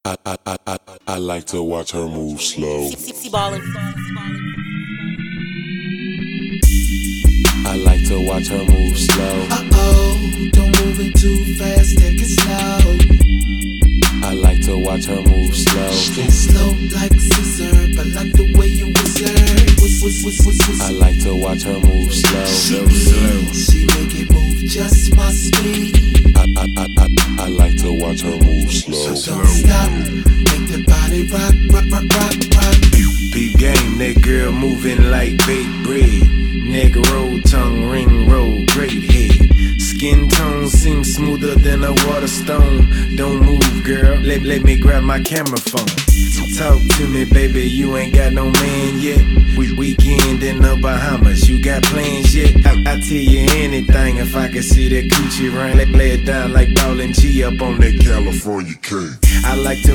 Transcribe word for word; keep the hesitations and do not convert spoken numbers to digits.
I, I, I, I, I like to watch her move slow. Ballin'. I like to watch her move slow. Uh-oh, don't move it too fast, take it slow. I like to watch her move slow. It's slow like scissor, but like the way you whistle. Whis, whis, whis, whis, whis. I like to watch her move slow. She, she make it move just my speed. I, I, I, I, I like to watch her move slow. So don't stop, make the body rock, rock, rock, rock, rock. Peep game, that girl moving like baked bread. Neck roll, tongue ring roll, great head. Skin tone seems smoother than a water stone. Don't move, girl, let, let me grab my camera phone. Talk to me, baby, you ain't got no man yet. We weekend in the Bahamas, you got plans yet? I, I tell you anything if I can see that coochie ring. Let lay it down like Ballin' G up on that California King. I like to